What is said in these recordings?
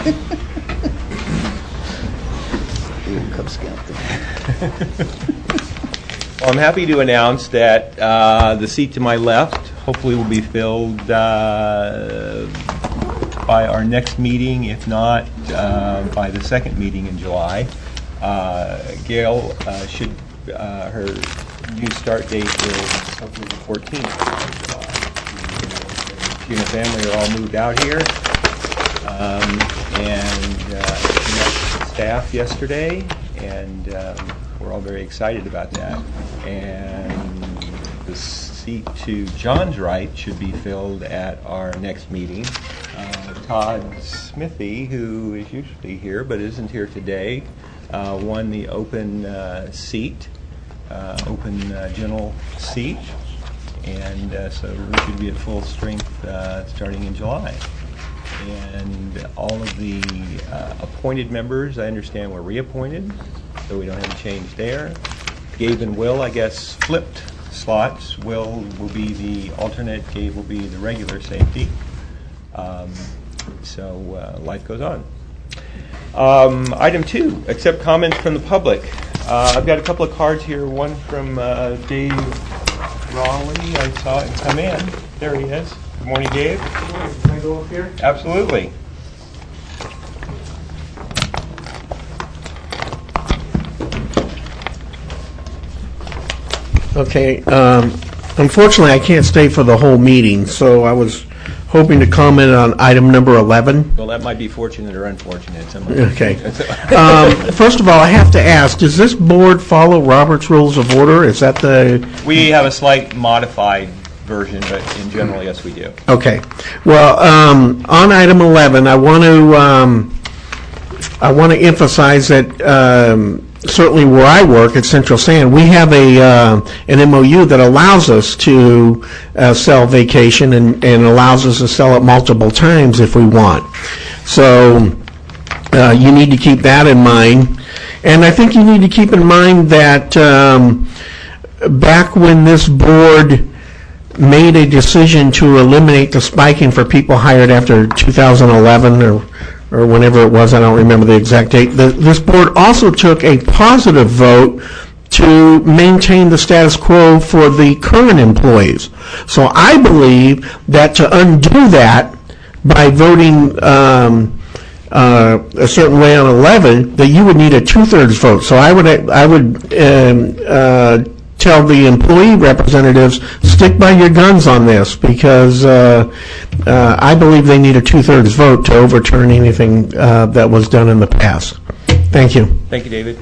Cub Scout. Well, I'm happy to announce that the seat to my left hopefully will be filled by our next meeting, if not by the second meeting in July. Gail her new start date is hopefully the 14th of July. She and her family are all moved out here, and she met with staff yesterday, and we're all very excited about that. And the seat to John's right should be filled at our next meeting. Todd Smithy, who is usually here but isn't here today, won the open seat, open general seat, and so we should be at full strength starting in July. And all of the appointed members, I understand, were reappointed, so we don't have a change there. Gabe and Will, I guess, flipped slots. Will be the alternate, Gabe will be the regular safety. So life goes on. Item 2, accept comments from the public. I've got a couple of cards here, one from Dave Raleigh. I saw it come in. There he is. Good morning, Dave. Good morning. Can I go up here? Absolutely. Okay. Unfortunately, I can't stay for the whole meeting, so I was hoping to comment on item number 11. Well, that might be fortunate or unfortunate. Okay. First of all, I have to ask, does this board follow Robert's Rules of Order? Is that the... We have a slight modified version, but in general, yes, we do. Okay. Well, on item 11, I want to emphasize that certainly where I work at Central Sand, we have an MOU that allows us to sell vacation and allows us to sell it multiple times if we want. So you need to keep that in mind. And I think you need to keep in mind that back when this board made a decision to eliminate the spiking for people hired after 2011 or whenever it was, I don't remember the exact date, this board also took a positive vote to maintain the status quo for the current employees. So I believe that to undo that by voting a certain way on 11, that you would need a 2/3 vote. So I would tell the employee representatives, stick by your guns on this, because I believe they need a 2/3 vote to overturn anything that was done in the past. Thank you. Thank you, David.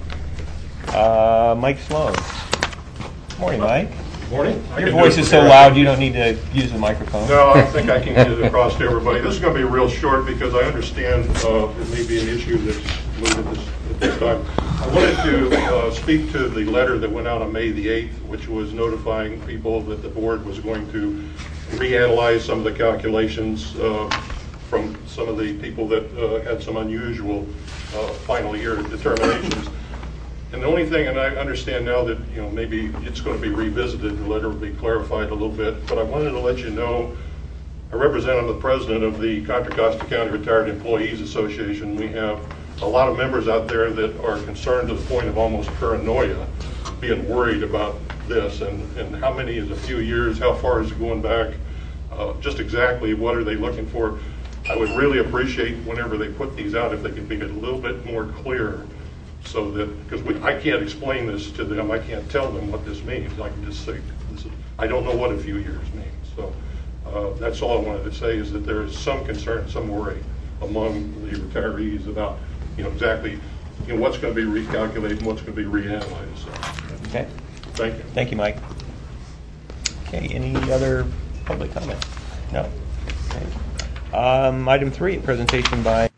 Mike Sloan. Morning, Mike. Morning. Your voice is so loud you don't need to use the microphone. No, I think I can get it across to everybody. This is going to be real short because I understand it may be an issue that's moved at this time. I wanted to speak to the letter that went out on May the 8th, which was notifying people that the board was going to reanalyze some of the calculations from some of the people that had some unusual final year determinations. And the only thing, and I understand now that maybe it's going to be revisited, the letter will be clarified a little bit, but I wanted to let you know, I represent the president of the Contra Costa County Retired Employees Association. We have a lot of members out there that are concerned to the point of almost paranoia, being worried about this, and how many is a few years, how far is it going back, just exactly what are they looking for. I would really appreciate whenever they put these out if they could be a little bit more clear, so that, because I can't explain this to them, I can't tell them what this means. I can just say, I don't know what a few years means. So that's all I wanted to say, is that there is some concern, some worry among the retirees about exactly what's going to be recalculated and what's going to be reanalyzed. So, Okay. thank you. Thank you, Mike. Okay, any other public comment? No? Okay. Item 3, presentation by